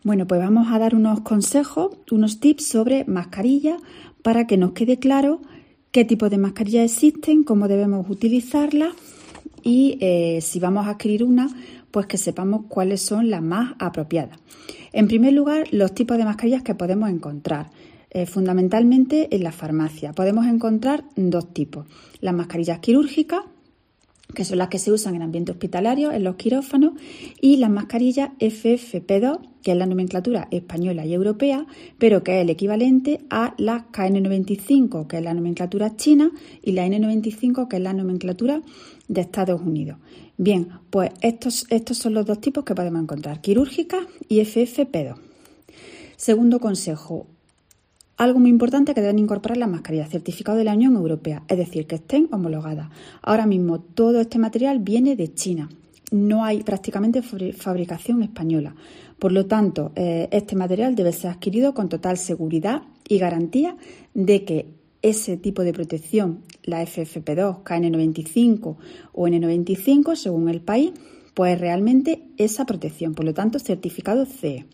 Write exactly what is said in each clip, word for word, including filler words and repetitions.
Bueno, pues vamos a dar unos consejos, unos tips sobre mascarillas para que nos quede claro qué tipo de mascarillas existen, cómo debemos utilizarlas y eh, si vamos a adquirir una, pues que sepamos cuáles son las más apropiadas. En primer lugar, los tipos de mascarillas que podemos encontrar. Eh, fundamentalmente en la farmacia podemos encontrar dos tipos. Las mascarillas quirúrgicas, que son las que se usan en ambiente hospitalario, en los quirófanos, y las mascarillas F F P dos, que es la nomenclatura española y europea, pero que es el equivalente a las K N noventa y cinco, que es la nomenclatura china, y la N noventa y cinco, que es la nomenclatura de Estados Unidos. Bien, pues estos, estos son los dos tipos que podemos encontrar, quirúrgicas y F F P dos. Segundo consejo. Algo muy importante que deben incorporar las mascarillas, certificado de la Unión Europea, es decir, que estén homologadas. Ahora mismo todo este material viene de China, no hay prácticamente fabricación española. Por lo tanto, eh, este material debe ser adquirido con total seguridad y garantía de que ese tipo de protección, la F F P dos, K N noventa y cinco o N noventa y cinco, según el país, pues realmente esa protección. Por lo tanto, certificado C E.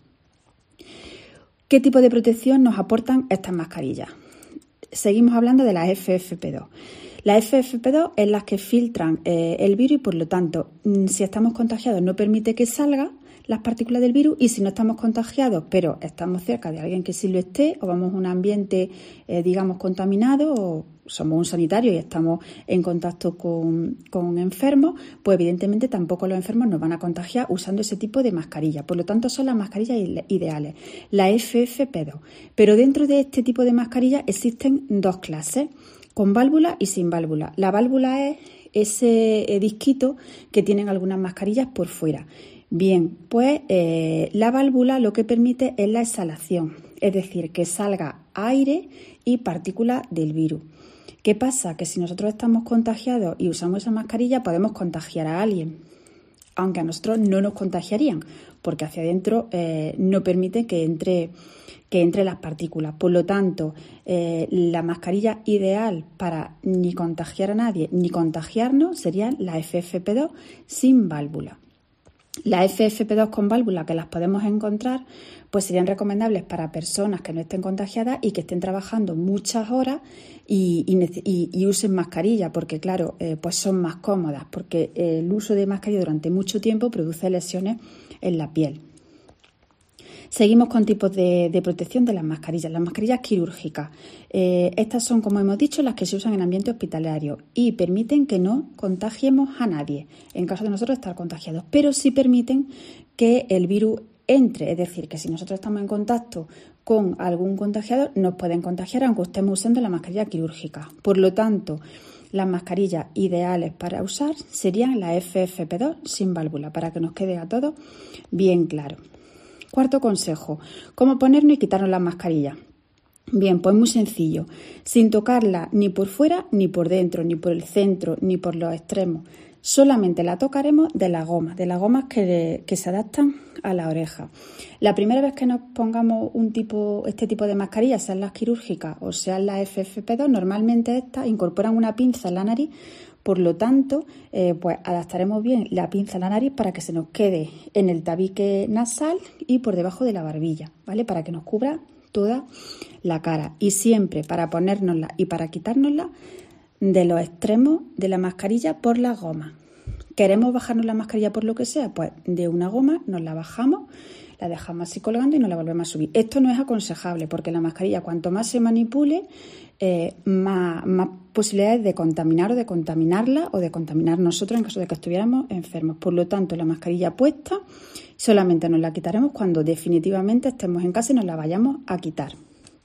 ¿Qué tipo de protección nos aportan estas mascarillas? Seguimos hablando de las F F P dos. Las F F P dos es las que filtran eh, el virus y, por lo tanto, si estamos contagiados no permite que salgan las partículas del virus, y si no estamos contagiados pero estamos cerca de alguien que sí lo esté, o vamos a un ambiente, eh, digamos, contaminado, o somos un sanitario y estamos en contacto con, con enfermos, pues evidentemente tampoco los enfermos nos van a contagiar usando ese tipo de mascarilla. Por lo tanto, son las mascarillas ideales, la F F P dos. Pero dentro de este tipo de mascarillas existen dos clases, con válvula y sin válvula. La válvula es ese disquito que tienen algunas mascarillas por fuera. Bien, pues eh, la válvula lo que permite es la exhalación, es decir, que salga aire y partículas del virus. ¿Qué pasa? Que si nosotros estamos contagiados y usamos esa mascarilla, podemos contagiar a alguien, aunque a nosotros no nos contagiarían, porque hacia adentro eh, no permite que entre, que entre las partículas. Por lo tanto, eh, la mascarilla ideal para ni contagiar a nadie ni contagiarnos sería la F F P dos sin válvula. Las F F P dos con válvula, que las podemos encontrar, pues serían recomendables para personas que no estén contagiadas y que estén trabajando muchas horas y, y, y usen mascarilla, porque claro, eh, pues son más cómodas, porque el uso de mascarilla durante mucho tiempo produce lesiones en la piel. Seguimos con tipos de, de protección de las mascarillas. Las mascarillas quirúrgicas. Eh, estas son, como hemos dicho, las que se usan en ambiente hospitalario y permiten que no contagiemos a nadie en caso de nosotros estar contagiados, pero sí permiten que el virus entre, es decir, que si nosotros estamos en contacto con algún contagiado, nos pueden contagiar aunque estemos usando la mascarilla quirúrgica. Por lo tanto, las mascarillas ideales para usar serían la F F P dos sin válvula, para que nos quede a todos bien claro. Cuarto consejo, ¿cómo ponernos y quitarnos las mascarillas? Bien, pues muy sencillo, sin tocarla ni por fuera, ni por dentro, ni por el centro, ni por los extremos. Solamente la tocaremos de las gomas, de las gomas que, que se adaptan a la oreja. La primera vez que nos pongamos un tipo, este tipo de mascarillas, sean las quirúrgicas o sean las F F P dos, normalmente estas incorporan una pinza en la nariz. Por lo tanto, eh, pues adaptaremos bien la pinza a la nariz para que se nos quede en el tabique nasal y por debajo de la barbilla, ¿vale? Para que nos cubra toda la cara. Y siempre para ponérnosla y para quitárnosla de los extremos de la mascarilla por las gomas. ¿Queremos bajarnos la mascarilla por lo que sea? Pues de una goma nos la bajamos, la dejamos así colgando y nos la volvemos a subir. Esto no es aconsejable porque la mascarilla, cuanto más se manipule, eh, más, más posibilidades de contaminar o de contaminarla o de contaminar nosotros en caso de que estuviéramos enfermos. Por lo tanto, la mascarilla puesta solamente nos la quitaremos cuando definitivamente estemos en casa y nos la vayamos a quitar.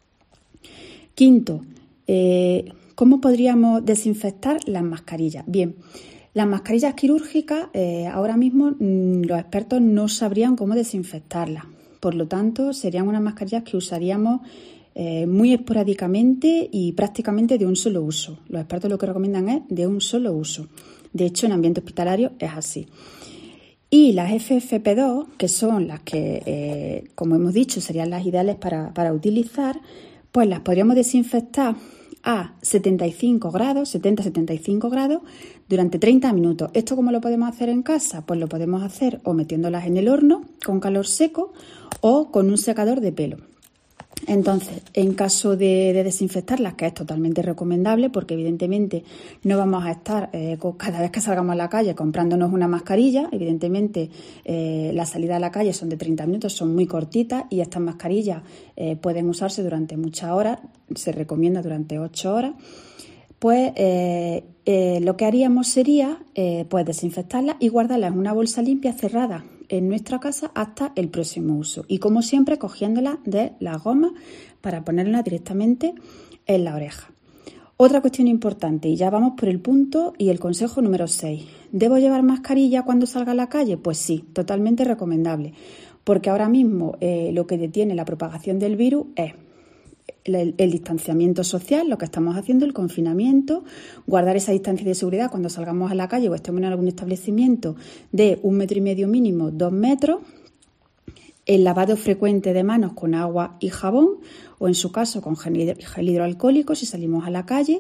Quinto, eh, ¿cómo podríamos desinfectar las mascarillas? Bien, las mascarillas quirúrgicas, eh, ahora mismo mmm, los expertos no sabrían cómo desinfectarlas. Por lo tanto, serían unas mascarillas que usaríamos eh, muy esporádicamente y prácticamente de un solo uso. Los expertos lo que recomiendan es de un solo uso. De hecho, en ambiente hospitalario es así. Y las F F P dos, que son las que, eh, como hemos dicho, serían las ideales para, para utilizar, pues las podríamos desinfectar a setenta y cinco grados, setenta a setenta y cinco grados durante treinta minutos. ¿Esto cómo lo podemos hacer en casa? Pues lo podemos hacer o metiéndolas en el horno con calor seco o con un secador de pelo. Entonces, en caso de, de desinfectarlas, que es totalmente recomendable, porque evidentemente no vamos a estar eh, cada vez que salgamos a la calle comprándonos una mascarilla. Evidentemente, eh, las salidas a la calle son de treinta minutos, son muy cortitas, y estas mascarillas eh, pueden usarse durante muchas horas, se recomienda durante ocho horas. Pues eh, eh, lo que haríamos sería eh, pues desinfectarlas y guardarlas en una bolsa limpia cerrada en nuestra casa hasta el próximo uso, y como siempre cogiéndolas de las gomas para ponerlas directamente en la oreja. Otra cuestión importante, y ya vamos por el punto y el consejo número seis. ¿Debo llevar mascarilla cuando salga a la calle? Pues sí, totalmente recomendable, porque ahora mismo eh, lo que detiene la propagación del virus es El, el distanciamiento social, lo que estamos haciendo, el confinamiento, guardar esa distancia de seguridad cuando salgamos a la calle o estemos en algún establecimiento de un metro y medio mínimo, dos metros, el lavado frecuente de manos con agua y jabón, o en su caso con gel, gel hidroalcohólico si salimos a la calle,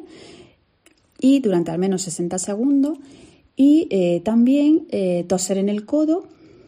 y durante al menos sesenta segundos, y eh, también eh, toser en el codo.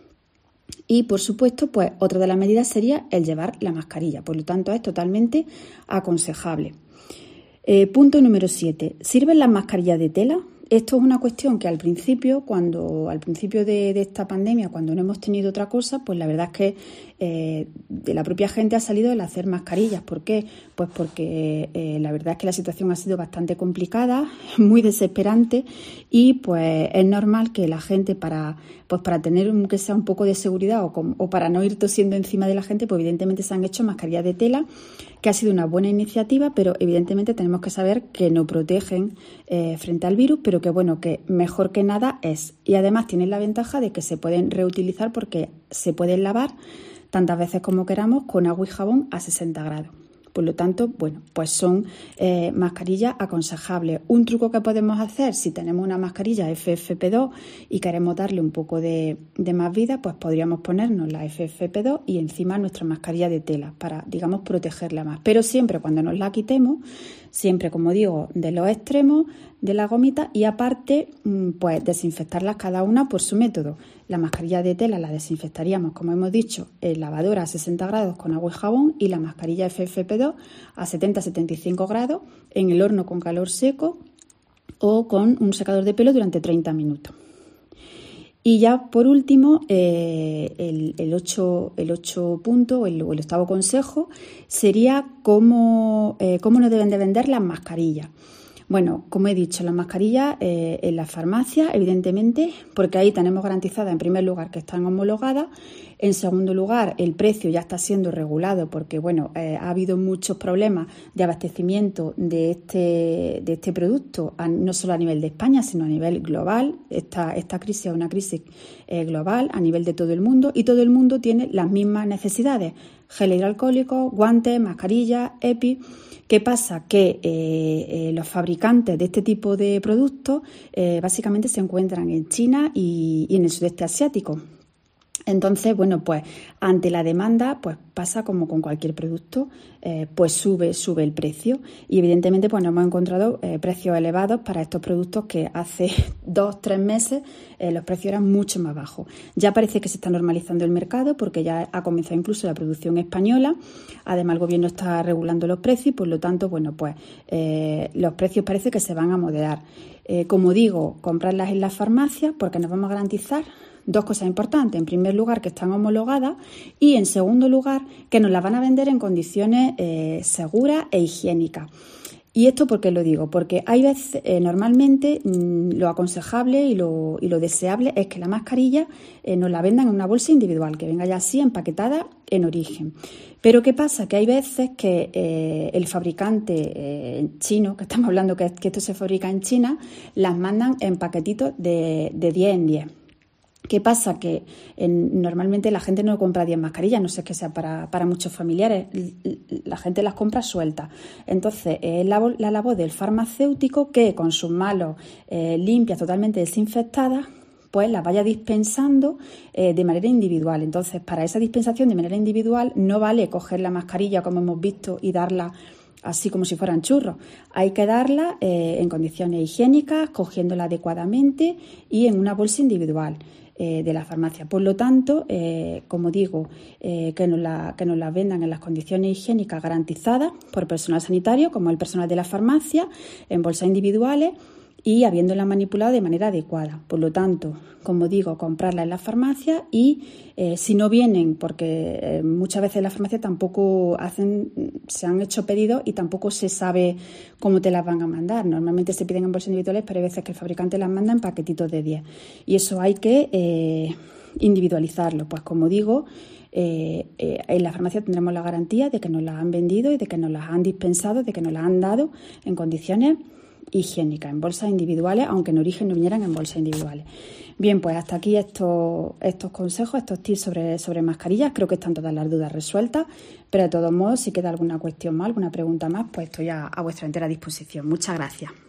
Y, por supuesto, pues otra de las medidas sería el llevar la mascarilla. Por lo tanto, es totalmente aconsejable. Eh, punto número siete. ¿Sirven las mascarillas de tela? Esto es una cuestión que al principio, cuando al principio de, de esta pandemia, cuando no hemos tenido otra cosa, pues la verdad es que eh, de la propia gente ha salido el hacer mascarillas. ¿Por qué? Pues porque eh, la verdad es que la situación ha sido bastante complicada, muy desesperante, y pues es normal que la gente para pues para tener que sea un poco de seguridad o, con, o para no ir tosiendo encima de la gente, pues evidentemente se han hecho mascarillas de tela, que ha sido una buena iniciativa, pero evidentemente tenemos que saber que no protegen eh, frente al virus, pero que bueno, que mejor que nada es. Y además tienen la ventaja de que se pueden reutilizar porque se pueden lavar tantas veces como queramos con agua y jabón a sesenta grados. Por lo tanto, bueno, pues son eh, mascarillas aconsejables. Un truco que podemos hacer si tenemos una mascarilla F F P dos y queremos darle un poco de, de más vida, pues podríamos ponernos la F F P dos y encima nuestra mascarilla de tela para, digamos, protegerla más. Pero siempre cuando nos la quitemos, siempre, como digo, de los extremos de la gomita, y aparte, pues desinfectarlas cada una por su método. La mascarilla de tela la desinfectaríamos, como hemos dicho, en lavadora a sesenta grados con agua y jabón, y la mascarilla F F P dos a setenta a setenta y cinco grados en el horno con calor seco o con un secador de pelo durante treinta minutos. Y ya por último, eh, el, el, ocho, el ocho punto, el, el octavo consejo, sería cómo, eh, cómo nos deben de vender las mascarillas. Bueno, como he dicho, las mascarillas eh, en las farmacias, evidentemente, porque ahí tenemos garantizada, en primer lugar, que están homologadas. En segundo lugar, el precio ya está siendo regulado porque, bueno, eh, ha habido muchos problemas de abastecimiento de este, de este producto, a, no solo a nivel de España, sino a nivel global. Esta, esta crisis es una crisis eh, global a nivel de todo el mundo, y todo el mundo tiene las mismas necesidades: gel hidroalcohólico, guantes, mascarillas, EPI. ¿Qué pasa? Que eh, eh, los fabricantes de este tipo de productos eh, básicamente se encuentran en China y, y en el sudeste asiático. Entonces, bueno, pues ante la demanda, pues pasa como con cualquier producto, eh, pues sube, sube el precio, y evidentemente pues nos hemos encontrado eh, precios elevados para estos productos que hace dos, tres meses eh, los precios eran mucho más bajos. Ya parece que se está normalizando el mercado porque ya ha comenzado incluso la producción española. Además, el gobierno está regulando los precios y por lo tanto, bueno, pues eh, los precios parece que se van a moderar. Eh, como digo, comprarlas en las farmacias porque nos vamos a garantizar dos cosas importantes. En primer lugar, que están homologadas, y en segundo lugar, que nos las van a vender en condiciones eh, seguras e higiénicas. ¿Y esto por qué lo digo? Porque hay veces, eh, normalmente, mmm, lo aconsejable y lo, y lo deseable es que la mascarilla eh, nos la vendan en una bolsa individual, que venga ya así empaquetada en origen. Pero ¿qué pasa? Que hay veces que eh, el fabricante eh, chino, que estamos hablando que, que esto se fabrica en China, las mandan en paquetitos de, de diez en diez. ¿Qué pasa? Que en, normalmente la gente no compra diez mascarillas, no sé qué sea para, para muchos familiares, la gente las compra sueltas. Entonces, es la, la labor del farmacéutico que con sus manos eh, limpias, totalmente desinfectadas, pues las vaya dispensando eh, de manera individual. Entonces, para esa dispensación de manera individual no vale coger la mascarilla, como hemos visto, y darla así como si fueran churros. Hay que darla eh, en condiciones higiénicas, cogiéndola adecuadamente y en una bolsa individual. eh, de la farmacia. Por lo tanto, eh, como digo, eh, que, nos la, que nos las vendan en las condiciones higiénicas garantizadas por personal sanitario, como el personal de la farmacia, en bolsas individuales y habiéndola manipulado de manera adecuada. Por lo tanto, como digo, comprarla en la farmacia y eh, si no vienen, porque eh, muchas veces en la farmacia tampoco hacen, se han hecho pedidos y tampoco se sabe cómo te las van a mandar. Normalmente se piden en bolsas individuales, pero hay veces que el fabricante las manda en paquetitos de diez y eso hay que eh, individualizarlo. Pues como digo, eh, eh, en la farmacia tendremos la garantía de que nos las han vendido y de que nos las han dispensado, de que nos las han dado en condiciones higiénicas, en bolsas individuales, aunque en origen no vinieran en bolsas individuales. Bien, pues hasta aquí estos, estos consejos, estos tips sobre, sobre mascarillas. Creo que están todas las dudas resueltas, pero de todos modos, si queda alguna cuestión más, alguna pregunta más, pues estoy a, a vuestra entera disposición. Muchas gracias.